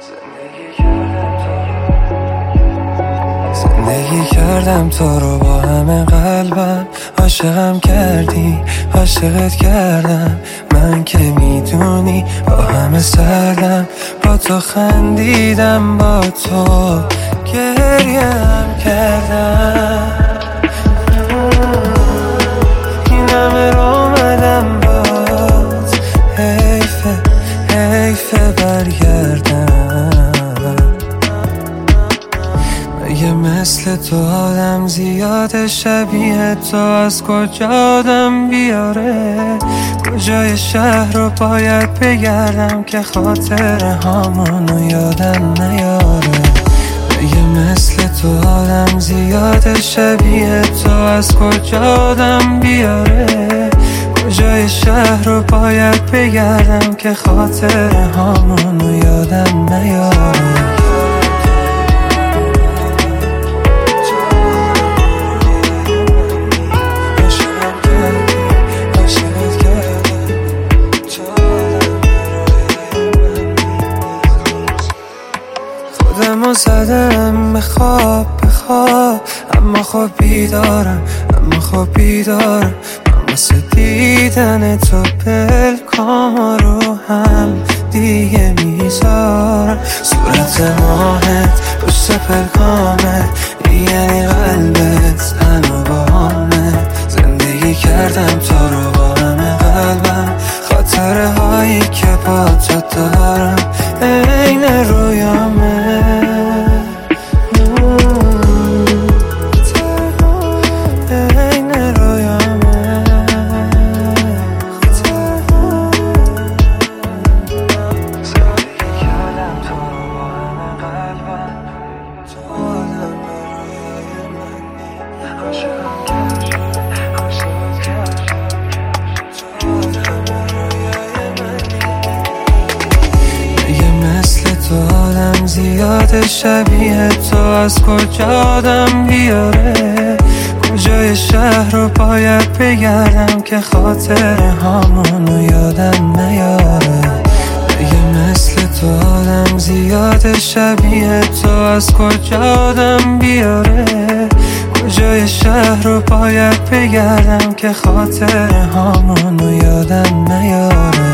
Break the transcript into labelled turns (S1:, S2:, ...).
S1: زندگی کردم تو رو با همه قلبم، عاشقم کردی عاشقت کردم، من که میدونی با همه سردم، با تو خندیدم با تو گریم کردم، این همه رو اومدم باز، حیفه برگردم. مگه مثل تو آدم زیاده شبیه تو از کجا آدم بیاره؟ کجای شهر رو باید بگردم که خاطر هامونو یادم نیاره؟ مگه مثل تو آدم زیاده شبیه تو از کجا آدم بیاره؟ کجای شهر رو باید بگردم که خاطر هامونو یادم نیاره؟ خودمو زدم به خواب اما خب بیدارم من واسه دیدن تو پلکام رو هم دیگه میذارم، صورت ماهت پشت پلکامت یعنی قلبت هنو با همه، زندگی کردم تو رو با همه قلبم، خاطره هایی که با تو دارم عین رویامه، زیاده شبیه تو از کجا آدم بیاره؟ کجای شهر رو باید بگردم که خاطر هامونو یادم نیاره؟ مگه مثل تو آدم زیاده شبیه تو از کجا آدم بیاره؟ کجای شهر رو باید بگردم که خاطر هامونو یادم نیاره؟